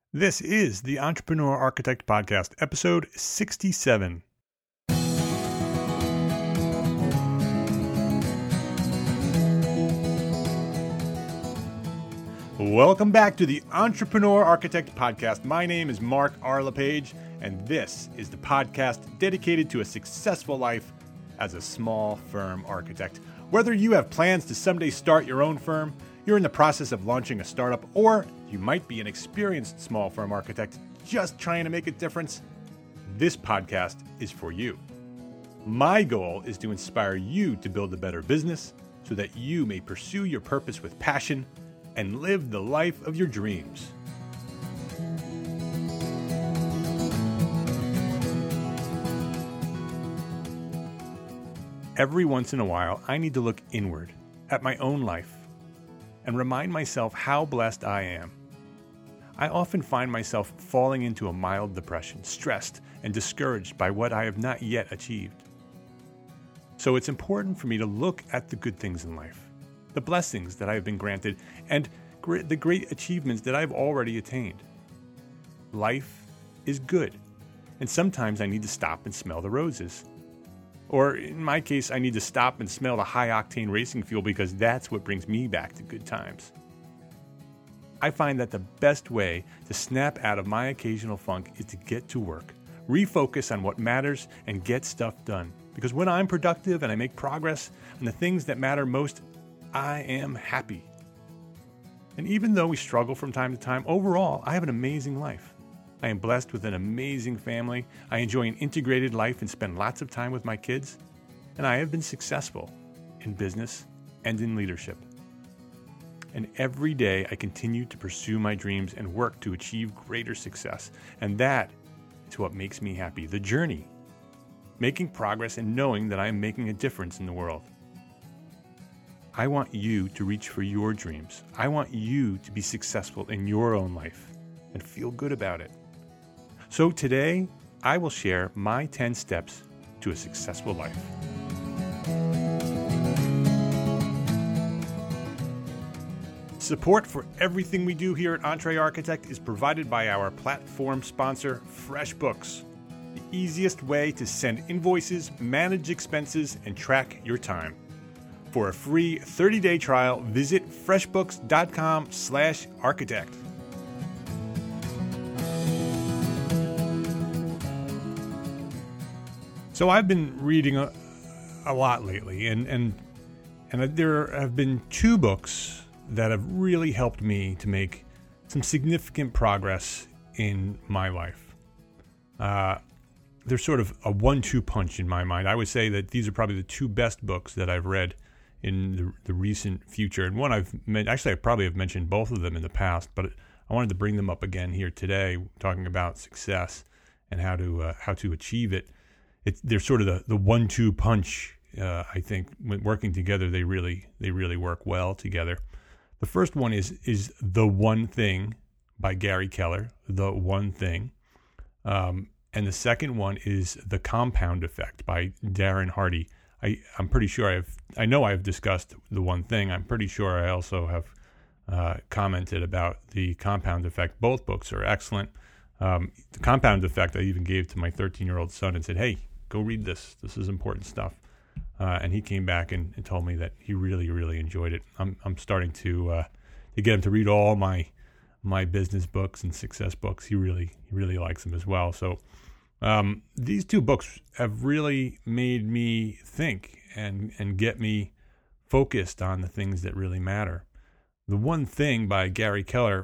This is the Entrepreneur Architect Podcast, episode 67. Welcome back to the Entrepreneur Architect Podcast. My name is Mark R. LePage, and this is the podcast dedicated to a successful life as a small firm architect. Whether you have plans to someday start your own firm, you're in the process of launching a startup, or you might be an experienced small firm architect just trying to make a difference, this podcast is for you. My goal is to inspire you to build a better business so that you may pursue your purpose with passion and live the life of your dreams. Every once in a while, I need to look inward at my own life and remind myself how blessed I am. I often find myself falling into a mild depression, stressed and discouraged by what I have not yet achieved. So it's important for me to look at the good things in life, the blessings that I have been granted, and the great achievements that I've already attained. Life is good, and sometimes I need to stop and smell the roses. Or in my case, I need to stop and smell the high-octane racing fuel because that's what brings me back to good times. I find that the best way to snap out of my occasional funk is to get to work, refocus on what matters, and get stuff done. Because when I'm productive and I make progress on the things that matter most, I am happy. And even though we struggle from time to time, overall, I have an amazing life. I am blessed with an amazing family. I enjoy an integrated life and spend lots of time with my kids. And I have been successful in business and in leadership. And every day I continue to pursue my dreams and work to achieve greater success. And that is what makes me happy. The journey, making progress and knowing that I am making a difference in the world. I want you to reach for your dreams. I want you to be successful in your own life and feel good about it. So today, I will share my 10 steps to a successful life. Support for everything we do here at EntreArchitect is provided by our platform sponsor, FreshBooks, the easiest way to send invoices, manage expenses, and track your time. For a free 30-day trial, visit freshbooks.com/architect. So I've been reading a lot lately, and there have been two books that have really helped me to make some significant progress in my life. They're sort of a 1-2 punch in my mind. I would say that these are probably the two best books that I've read in the recent future. And one I probably have mentioned both of them in the past, but I wanted to bring them up again here today, talking about success and how to achieve it. They're sort of the 1-2 punch. I think when working together, they really work well together. The first one is The One Thing by Gary Keller, The One Thing. And the second one is The Compound Effect by Darren Hardy. I'm pretty sure I know I've discussed The One Thing. I'm pretty sure I also have commented about The Compound Effect. Both books are excellent. The Compound Effect I even gave to my 13-year-old son and said, hey, go read this. This is important stuff. And he came back and told me that he really enjoyed it. I'm starting to get him to read all my business books and success books. He really likes them as well. So these two books have really made me think and get me focused on the things that really matter. The One Thing by Gary Keller,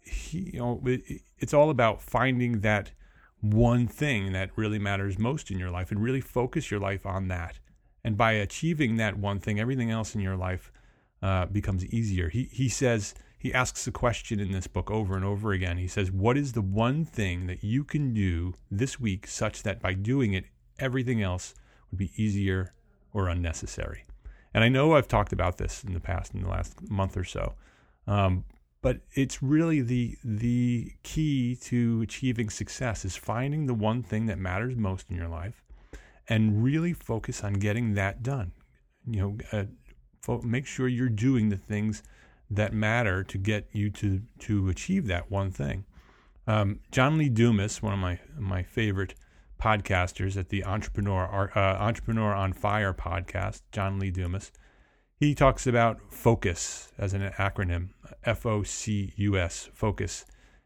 it's all about finding that one thing that really matters most in your life and really focus your life on that. And by achieving that one thing, everything else in your life becomes easier. He asks a question in this book over and over again. He says, what is the one thing that you can do this week such that by doing it, everything else would be easier or unnecessary? And I know I've talked about this in the past, in the last month or so. But it's really the key to achieving success is finding the one thing that matters most in your life and really focus on getting that done. Make sure you're doing the things that matter to get you to achieve that one thing. John Lee Dumas, one of my favorite podcasters at the Entrepreneur on Fire podcast, John Lee Dumas, he talks about focus as an acronym, FOCUS, focus.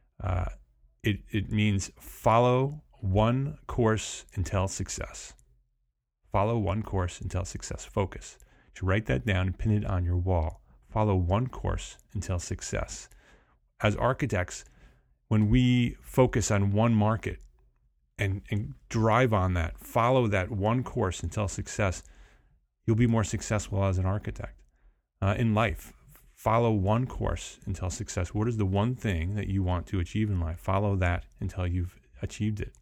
It means follow one course until success. Follow one course until success. Focus. You should write that down and pin it on your wall. Follow one course until success. As architects, when we focus on one market and drive on that, follow that one course until success, you'll be more successful as an architect. In life, follow one course until success. What is the one thing that you want to achieve in life? Follow that until you've achieved it.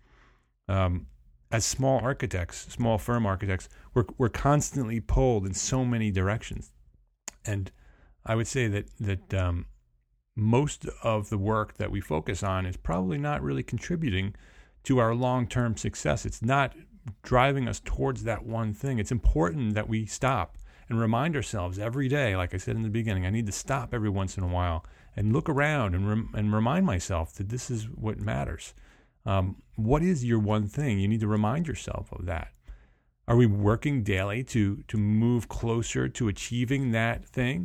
As small firm architects, we're constantly pulled in so many directions. And I would say that most of the work that we focus on is probably not really contributing to our long-term success. It's not driving us towards that one thing. It's important that we stop and remind ourselves every day, like I said in the beginning, I need to stop every once in a while and look around and remind myself that this is what matters. What is your one thing? You need to remind yourself of that. Are we working daily to move closer to achieving that thing?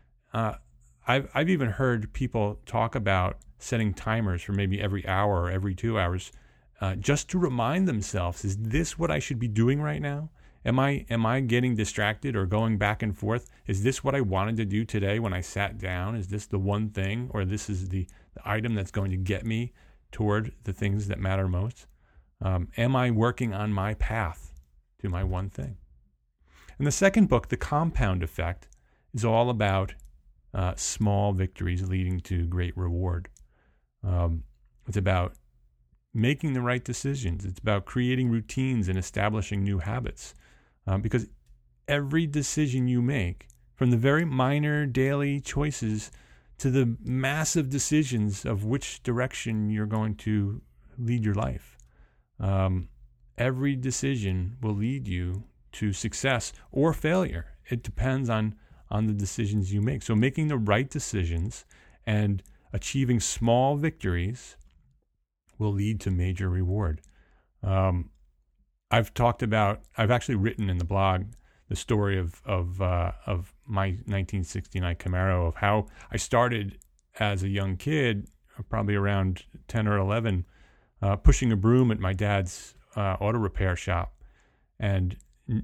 I've even heard people talk about setting timers for maybe every hour or every 2 hours, just to remind themselves: is this what I should be doing right now? Am I getting distracted or going back and forth? Is this what I wanted to do today when I sat down? Is this the one thing, or this is the item that's going to get me toward the things that matter most? Am I working on my path to my one thing? And the second book, The Compound Effect, is all about small victories leading to great reward. It's about making the right decisions. It's about creating routines and establishing new habits. Because every decision you make, from the very minor daily choices to the massive decisions of which direction you're going to lead your life, every decision will lead you to success or failure. It depends on the decisions you make. So making the right decisions and achieving small victories will lead to major reward. I've actually written in the blog the story of my 1969 Camaro, of how I started as a young kid, probably around 10 or 11, pushing a broom at my dad's auto repair shop, and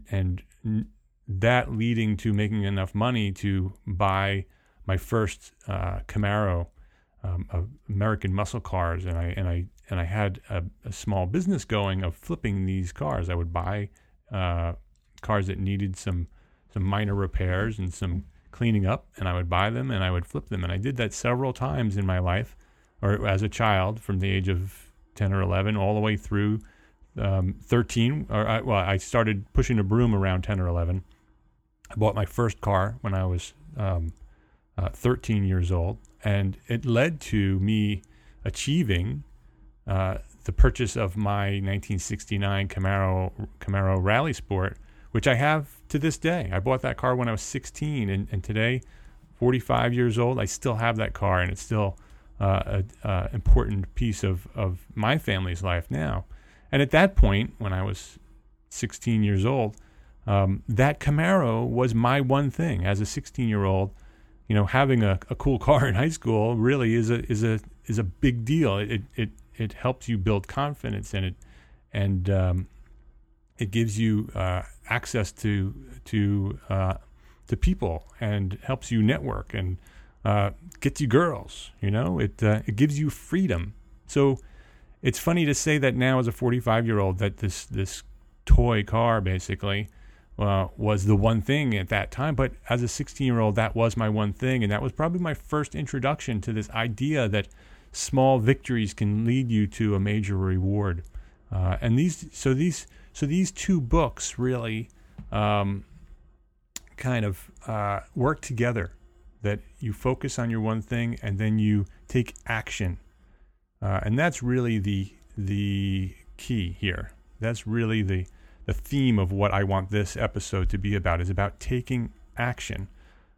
that leading to making enough money to buy my first Camaro, American muscle cars, and I had a small business going of flipping these cars. I would buy cars that needed some minor repairs and some cleaning up, and I would buy them and I would flip them. And I did that several times in my life, or as a child, from the age of 10 or 11 all the way through 13. I started pushing a broom around 10 or 11. I bought my first car when I was 13 years old, and it led to me achieving the purchase of my 1969 Camaro Rally Sport, which I have to this day. I bought that car when I was 16, and today, 45 years old, I still have that car, and it's still an important piece of my family's life now. And at that point, when I was 16 years old, that Camaro was my one thing. As a 16-year-old, having a cool car in high school really is a big deal. It helps you build confidence in it, and it gives you access to people, and helps you network, and gets you girls. It gives you freedom. So it's funny to say that now as a 45-year-old that this toy car basically was the one thing at that time. But as a 16-year-old, that was my one thing, and that was probably my first introduction to this idea that small victories can lead you to a major reward. And these two books really kind of work together. That you focus on your one thing and then you take action, and that's really the key here. That's really the theme of what I want this episode to be about, is about taking action,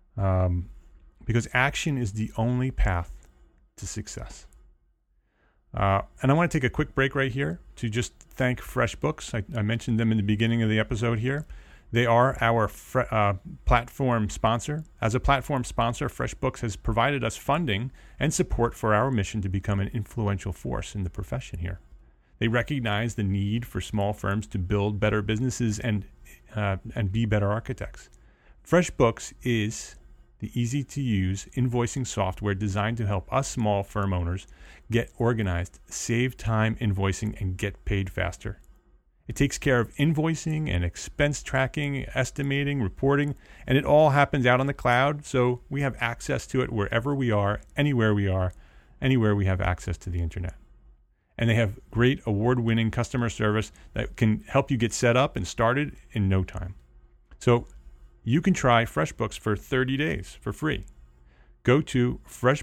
because action is the only path to success. And I want to take a quick break right here to just thank FreshBooks. I mentioned them in the beginning of the episode here. They are our platform sponsor. As a platform sponsor, FreshBooks has provided us funding and support for our mission to become an influential force in the profession here. They recognize the need for small firms to build better businesses and be better architects. FreshBooks is the easy-to-use invoicing software designed to help us small firm owners get organized, save time invoicing, and get paid faster. It takes care of invoicing and expense tracking, estimating, reporting, and it all happens out on the cloud, so we have access to it wherever we are, anywhere we have access to the internet. And they have great award-winning customer service that can help you get set up and started in no time. So you can try FreshBooks for 30 days for free. Go to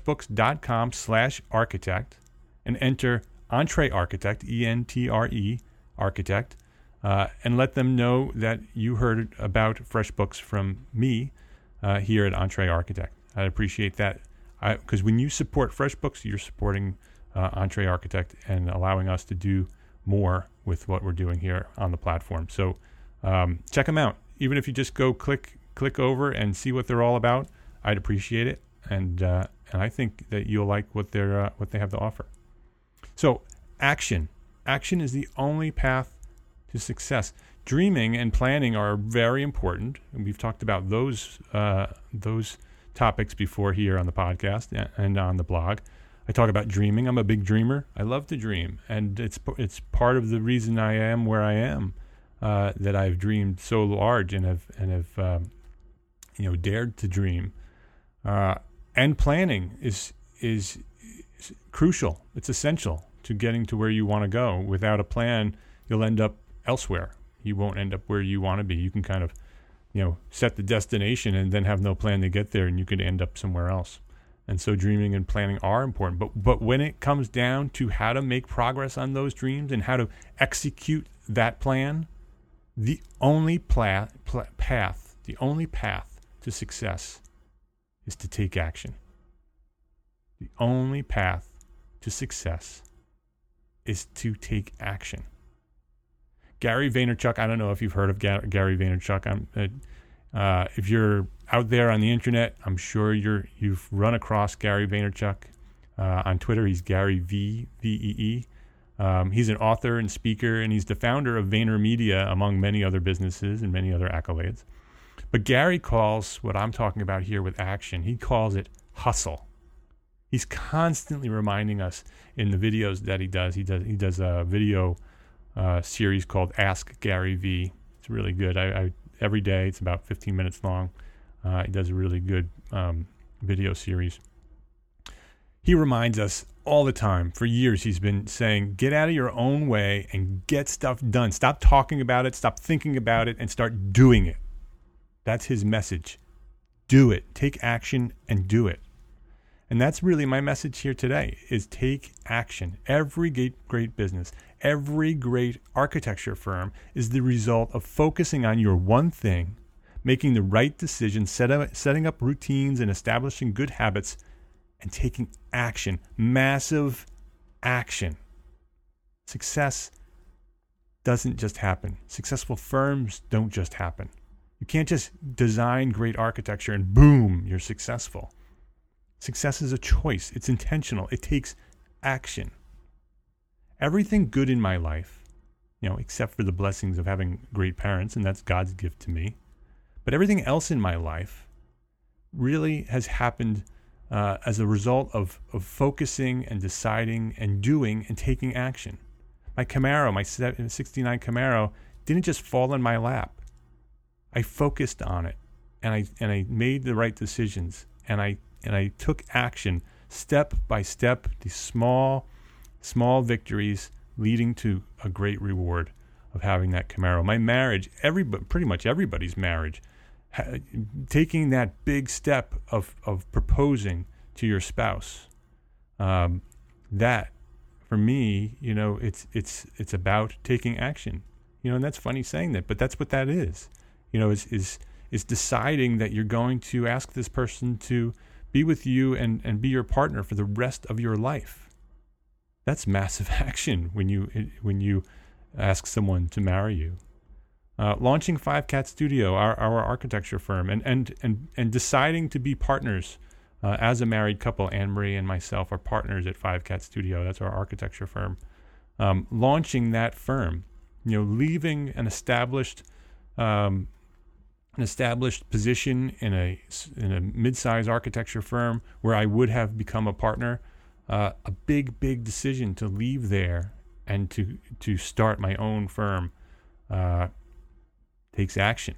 freshbooks.com/architect and enter EntreArchitect, E-N-T-R-E, Architect, and let them know that you heard about FreshBooks from me here at EntreArchitect. I appreciate that because when you support FreshBooks, you're supporting EntreArchitect and allowing us to do more with what we're doing here on the platform. So check them out. Even if you just go click over and see what they're all about, I'd appreciate it, and I think that you'll like what they have to offer. So action is the only path to success. Dreaming and planning are very important, and we've talked about those topics before here on the podcast and on the blog. I talk about dreaming. I'm a big dreamer. I love to dream, and it's part of the reason I am where I am. That I've dreamed so large and have dared to dream. And planning is crucial. It's essential to getting to where you want to go. Without a plan, you'll end up elsewhere. You won't end up where you want to be. You can kind of, set the destination and then have no plan to get there, and you could end up somewhere else. And so dreaming and planning are important. But when it comes down to how to make progress on those dreams and how to execute that plan, the only path to success is to take action. The only path to success is to take action. Gary Vaynerchuk, I don't know if you've heard of Gary Vaynerchuk. If you're out there on the internet, I'm sure you've run across Gary Vaynerchuk. On Twitter, he's Gary V-E-E. He's an author and speaker, and he's the founder of VaynerMedia, among many other businesses and many other accolades. But Gary calls what I'm talking about here with action, he calls it hustle. He's constantly reminding us in the videos that he does. He does a video series called Ask Gary V. It's really good. I every day, it's about 15 minutes long. He does a really good video series. He reminds us all the time. For years, he's been saying, get out of your own way and get stuff done. Stop talking about it, stop thinking about it, and start doing it. That's his message. Do it. Take action and do it. And that's really my message here today, is take action. Every great business, every great architecture firm is the result of focusing on your one thing, making the right decisions, setting up routines, and establishing good habits, and taking action, massive action. Success doesn't just happen. Successful firms don't just happen. You can't just design great architecture and boom, you're successful. Success is a choice. It's intentional. It takes action. Everything good in my life, except for the blessings of having great parents, and that's God's gift to me, but everything else in my life really has happened as a result of focusing and deciding and doing and taking action. My Camaro, my 69 Camaro, didn't just fall in my lap. I focused on it, and I made the right decisions, and I took action step by step, these small victories leading to a great reward of having that Camaro. My marriage, pretty much everybody's marriage, taking that big step of proposing to your spouse, that for me, it's about taking action. And that's funny saying that, but that's what that is. Is deciding that you're going to ask this person to be with you and be your partner for the rest of your life. That's massive action when you ask someone to marry you. Launching Five Cat Studio, our architecture firm, and deciding to be partners as a married couple. Anne Marie and myself are partners at Five Cat Studio. That's our architecture firm. Launching that firm, leaving an established position in a mid-size architecture firm where I would have become a partner. A big decision to leave there and to start my own firm takes action.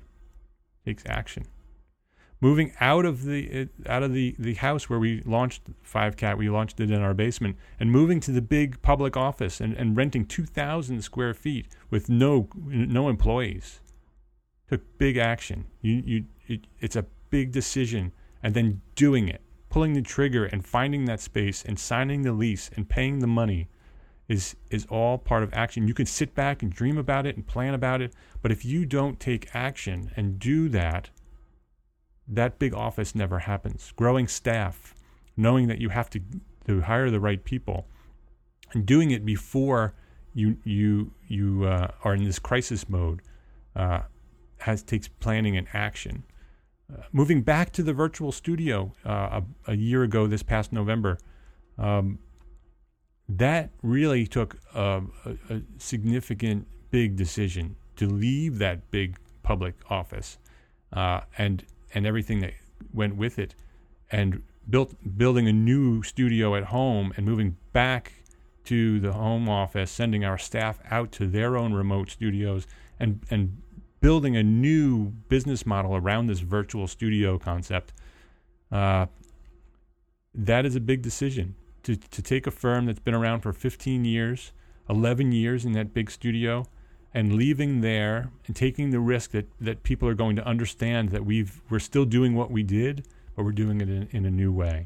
Moving out of the house where we launched Five Cat, we launched it in our basement, and moving to the big public office and renting 2,000 square feet with no employees took big action. It's a big decision, and then doing it, pulling the trigger and finding that space and signing the lease and paying the money is all part of action. You can sit back and dream about it and plan about it, but if you don't take action and do that big office never happens. Growing staff, knowing that you have to hire the right people, and doing it before you are in this crisis mode takes planning and action. Moving back to the virtual studio a year ago, this past November, that really took a significant, big decision to leave that big public office and everything that went with it, and building a new studio at home and moving back to the home office, sending our staff out to their own remote studios, and building a new business model around this virtual studio concept. That is a big decision. To take a firm that's been around for 15 years, 11 years in that big studio, and leaving there and taking the risk that people are going to understand that we're still doing what we did, but we're doing it in a new way.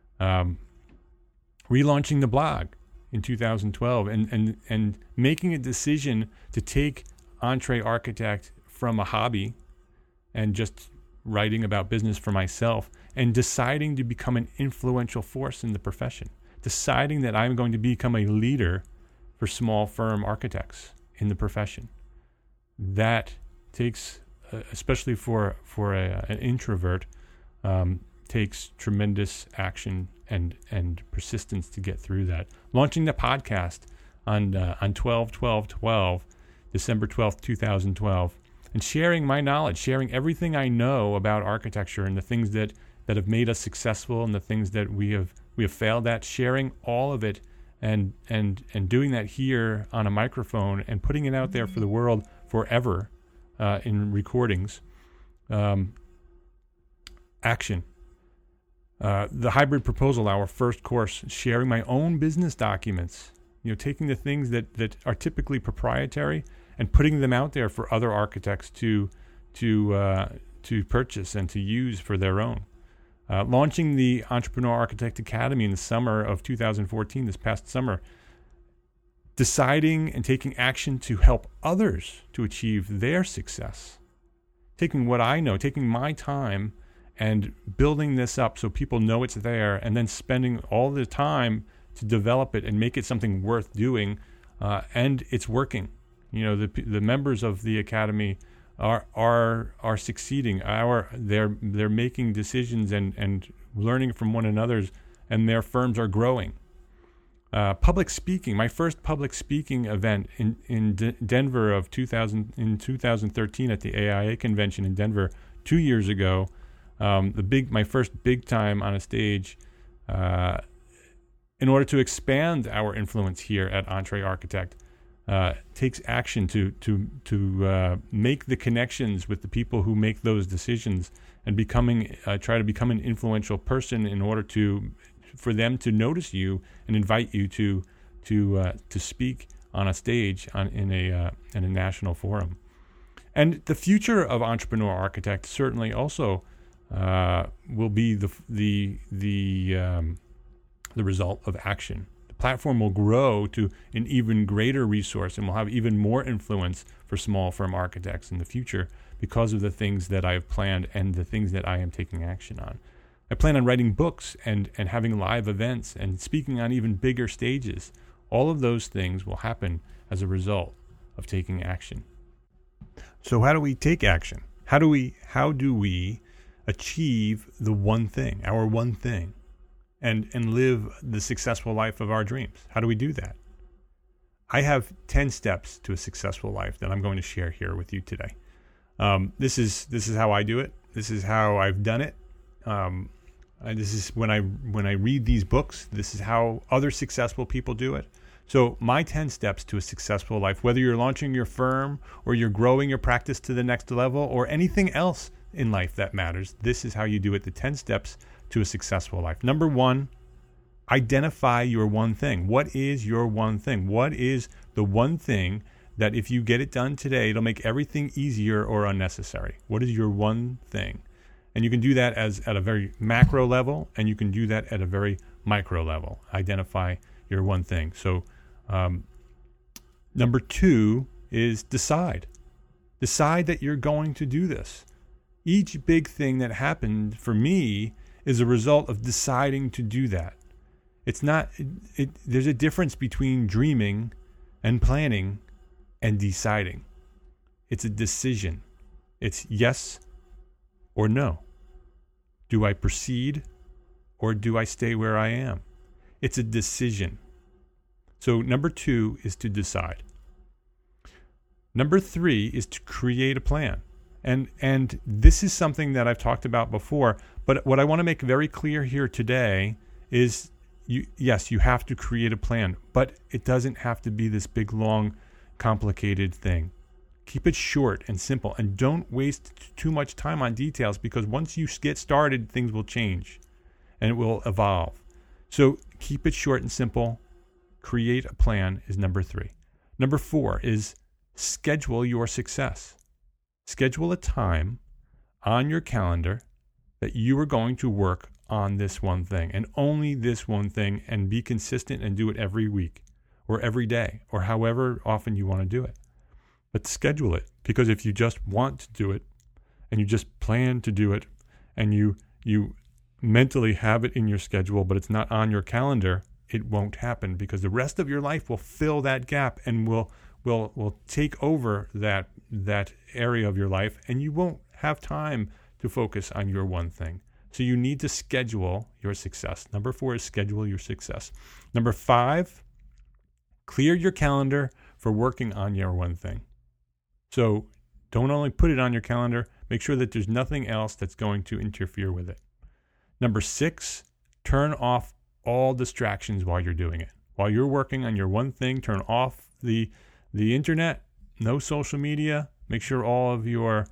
Relaunching the blog in 2012 and making a decision to take Entre Architect from a hobby and just writing about business for myself, and deciding to become an influential force in the profession, deciding that I'm going to become a leader for small firm architects in the profession. That takes, especially for an introvert, takes tremendous action and persistence to get through that. Launching the podcast on 12/12/12, December 12th, 2012, and sharing my knowledge, sharing everything I know about architecture and the things that have made us successful and the things that we have failed at, sharing all of it and doing that here on a microphone and putting it out there for the world forever in recordings. Action. The hybrid proposal, our first course, sharing my own business documents, taking the things that are typically proprietary and putting them out there for other architects to purchase and to use for their own. Launching the Entrepreneur Architect Academy in the summer of 2014, this past summer, deciding and taking action to help others to achieve their success. Taking what I know, taking my time and building this up so people know it's there, and then spending all the time to develop it and make it something worth doing, and it's working. The members of the academy are succeeding. They're making decisions and learning from one another, and their firms are growing. Public speaking. My first public speaking event in Denver in 2013 at the AIA convention in Denver 2 years ago. My first big time on a stage. In order to expand our influence here at Entre Architect, takes action to make the connections with the people who make those decisions, and try to become an influential person in order for them to notice you and invite you to speak on a stage in a national forum. And the future of Entrepreneur Architect certainly also will be the result of action. The platform will grow to an even greater resource and will have even more influence for small firm architects in the future because of the things that I have planned and the things that I am taking action on. I plan on writing books and having live events and speaking on even bigger stages, All of those things will happen as a result of taking action. So how do we take action? How do we achieve the one thing, our one thing, and live the successful life of our dreams? How do we do that? I have 10 steps to a successful life that I'm going to share here with you today. This is how I do it. This is how I've done it. This is when I read these books, this is how other successful people do it. So my 10 steps to a successful life, whether you're launching your firm or you're growing your practice to the next level or anything else in life that matters, this is how you do it. The 10 steps to a successful life. Number 1, identify your one thing. What is your one thing? What is the one thing that if you get it done today, it'll make everything easier or unnecessary? What is your one thing? And you can do that at a very macro level, and you can do that at a very micro level. Identify your one thing. So number 2 is decide. Decide that you're going to do this. Each big thing that happened for me is a result of deciding to do that. It's not, there's a difference between dreaming and planning and deciding. It's a decision. It's yes or no. Do I proceed or do I stay where I am? It's a decision. So number 2 is to decide. Number 3 is to create a plan. And this is something that I've talked about before, but what I want to make very clear here today is yes, you have to create a plan, but it doesn't have to be this big, long, complicated thing. Keep it short and simple, and don't waste too much time on details, because once you get started, things will change and it will evolve. So keep it short and simple. Create a plan is number 3. Number 4 is schedule your success. Schedule a time on your calendar that you are going to work on this one thing and only this one thing, and be consistent and do it every week or every day or however often you want to do it. But schedule it, because if you just want to do it and you just plan to do it and you mentally have it in your schedule but it's not on your calendar, it won't happen, because the rest of your life will fill that gap and will take over that area of your life, and you won't have time to focus on your one thing. So you need to schedule your success. Number 4 is schedule your success. Number 5, clear your calendar for working on your one thing. So don't only put it on your calendar, make sure that there's nothing else that's going to interfere with it. Number 6, turn off all distractions while you're doing it. While you're working on your one thing, turn off the internet, no social media. Make sure all of your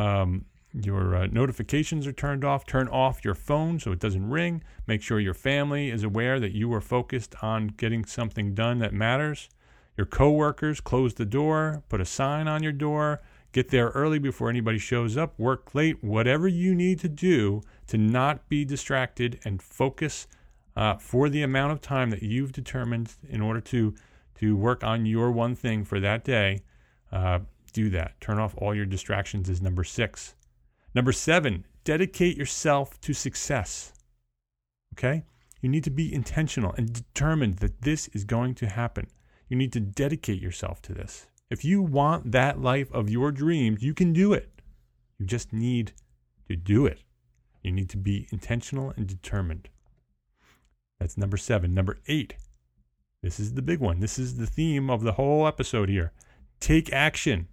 notifications are turned off. Turn off your phone so it doesn't ring. Make sure your family is aware that you are focused on getting something done that matters. Your coworkers, close the door, put a sign on your door, get there early before anybody shows up, work late, whatever you need to do to not be distracted and focus for the amount of time that you've determined in order to work on your one thing for that day. Do that. Turn off all your distractions is number 6. Number 7, dedicate yourself to success. Okay? You need to be intentional and determined that this is going to happen. You need to dedicate yourself to this. If you want that life of your dreams, you can do it. You just need to do it. You need to be intentional and determined. That's number 7. Number 8. This is the big one. This is the theme of the whole episode here. Take action.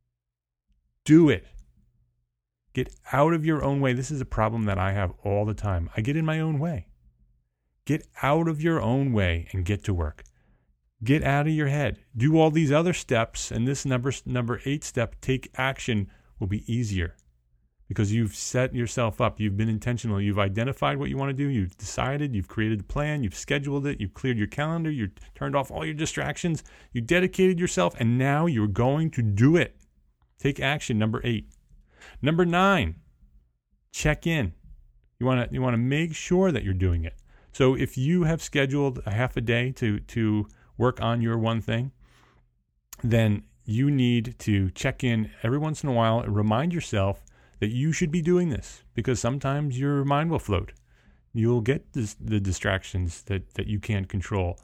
Do it. Get out of your own way. This is a problem that I have all the time. I get in my own way. Get out of your own way and get to work. Get out of your head. Do all these other steps, and this number 8 step, take action, will be easier because you've set yourself up. You've been intentional. You've identified what you want to do. You've decided. You've created a plan. You've scheduled it. You've cleared your calendar. You've turned off all your distractions. You dedicated yourself, and now you're going to do it. Take action, number 8. Number 9, check in. You want to make sure that you're doing it. So if you have scheduled a half a day to work on your one thing, then you need to check in every once in a while and remind yourself that you should be doing this, because sometimes your mind will float. You'll get the distractions that you can't control.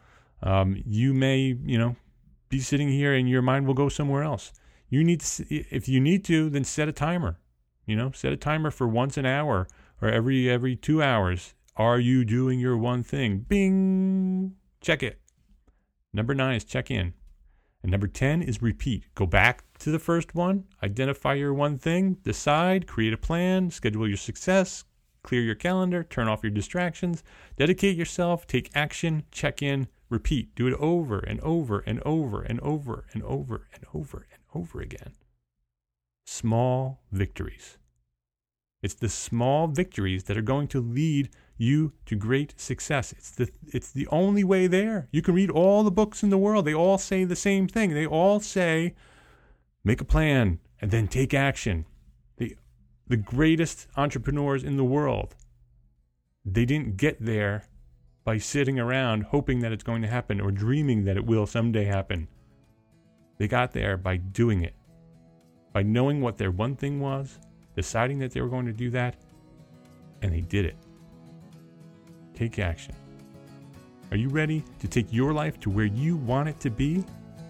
You may, be sitting here and your mind will go somewhere else. If you need to, then set a timer. Set a timer for once an hour or every 2 hours. Are you doing your one thing? Bing! Check it. Number 9 is check in. And number 10 is repeat. Go back to the first one, identify your one thing, decide, create a plan, schedule your success, clear your calendar, turn off your distractions, dedicate yourself, take action, check in, repeat. Do it over and over and over and over and over and over and over again. Small victories. It's the small victories that are going to lead you to great success. It's the only way there. You can read all the books in the world. They all say the same thing. They all say, make a plan and then take action. The greatest entrepreneurs in the world, they didn't get there by sitting around hoping that it's going to happen or dreaming that it will someday happen. They got there by doing it, by knowing what their one thing was, deciding that they were going to do that, and they did it. Take action. Are you ready to take your life to where you want it to be?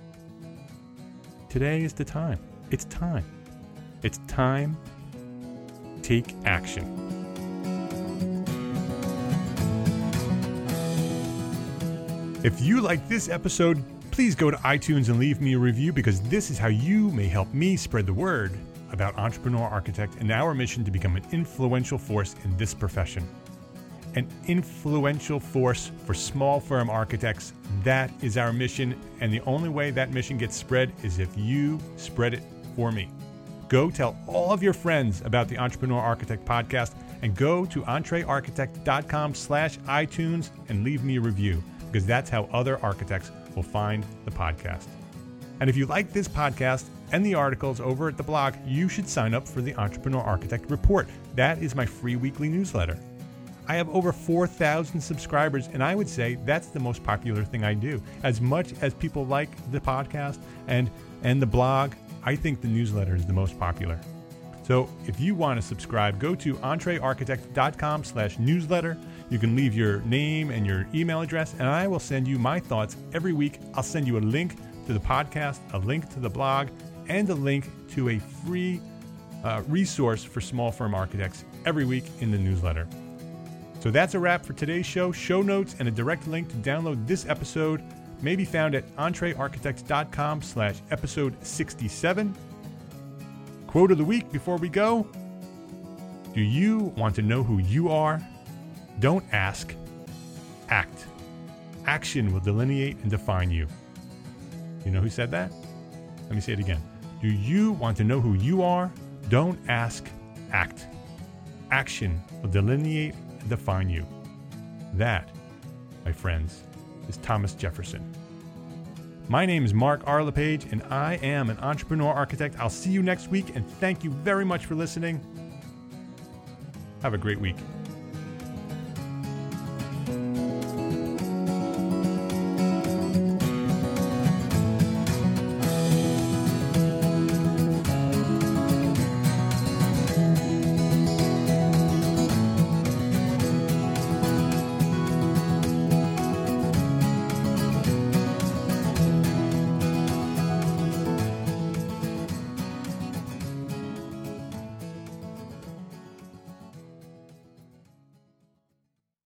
Today is the time. It's time. It's time. Take action. If you like this episode, please go to iTunes and leave me a review, because this is how you may help me spread the word about Entrepreneur Architect and our mission to become an influential force in this profession. An influential force for small firm architects. That is our mission, and the only way that mission gets spread is if you spread it for me. Go tell all of your friends about the Entrepreneur Architect podcast, and go to entrearchitect.com/iTunes and leave me a review, because that's how other architects will find the podcast. And if you like this podcast and the articles over at the blog, you should sign up for the Entrepreneur Architect Report. That is my free weekly newsletter. I have over 4,000 subscribers, and I would say that's the most popular thing I do. As much as people like the podcast and the blog, I think the newsletter is the most popular. So if you want to subscribe, go to entrearchitect.com/newsletter. You can leave your name and your email address, and I will send you my thoughts every week. I'll send you a link to the podcast, a link to the blog, and a link to a free resource for small firm architects every week in the newsletter. So that's a wrap for today's show. Show notes and a direct link to download this episode may be found at entrearchitect.com/episode 67. Quote of the week before we go. Do you want to know who you are? Don't ask, act. Action will delineate and define you. You know who said that? Let me say it again. Do you want to know who you are? Don't ask, act. Action will delineate and define you. That, my friends, is Thomas Jefferson. My name is Mark R. LePage, and I am an entrepreneur architect. I'll see you next week, and thank you very much for listening. Have a great week.